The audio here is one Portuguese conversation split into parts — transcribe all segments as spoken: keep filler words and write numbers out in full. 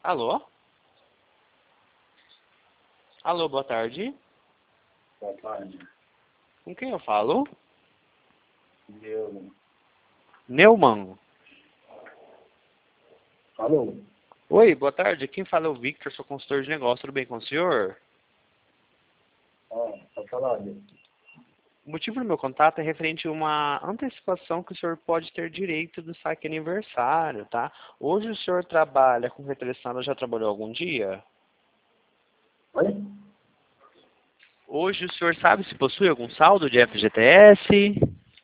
Alô? Alô, boa tarde. Boa tarde. Com quem eu falo? Eu... Neumann. Alô? Oi, boa tarde. Quem fala é o Victor, sou consultor de negócio. Tudo bem com o senhor? Ah, tá falando. O motivo do meu contato é referente a uma antecipação que o senhor pode ter direito do saque aniversário, tá? Hoje o senhor trabalha com retenção, já trabalhou algum dia? Oi? Hoje o senhor sabe se possui algum saldo de F G T S?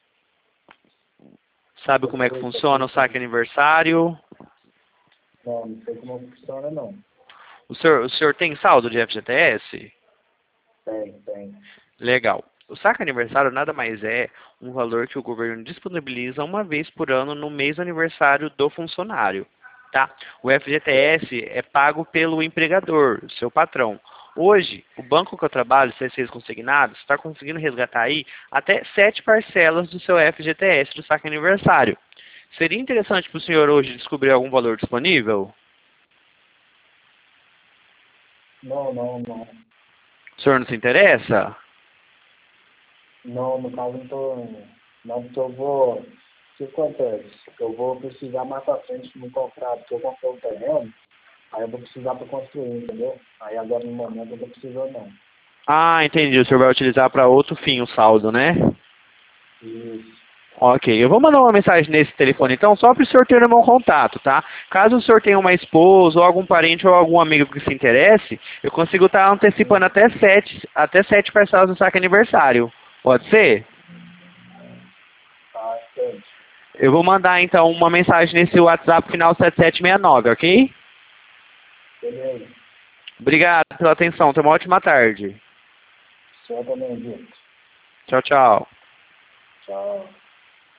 Sabe como é que Possui, funciona possui, o saque sim. aniversário? Não, não sei como funciona, não. O senhor, o senhor tem saldo de F G T S? Tem, tem. Legal. O saque aniversário nada mais é um valor que o governo disponibiliza uma vez por ano no mês do aniversário do funcionário, tá? O F G T S é pago pelo empregador, seu patrão. Hoje, o banco que eu trabalho, C seis Consignados, está conseguindo resgatar aí até sete parcelas do seu F G T S do saque aniversário. Seria interessante para o senhor hoje descobrir algum valor disponível? Não, não, não. O senhor não se interessa? Não, no caso não tô... Não, porque eu vou... O que acontece? Eu vou precisar mais pra frente me comprar, porque eu comprei um terreno, aí eu vou precisar pra construir, entendeu? Aí agora no momento eu não tô precisando, não. Ah, entendi. O senhor vai utilizar para outro fim o saldo, né? Isso. Ok, eu vou mandar uma mensagem nesse telefone então, só para o senhor ter o meu contato, tá? Caso o senhor tenha uma esposa, ou algum parente, ou algum amigo que se interesse, eu consigo estar antecipando Sim. até sete, até sete parcelas do saque aniversário. Pode ser? Tá, entende? Eu vou mandar então uma mensagem nesse WhatsApp final sete sete seis nove, ok? Beleza. Obrigado pela atenção, tenha uma ótima tarde. Só também, Vitor. Tchau, tchau. Tchau.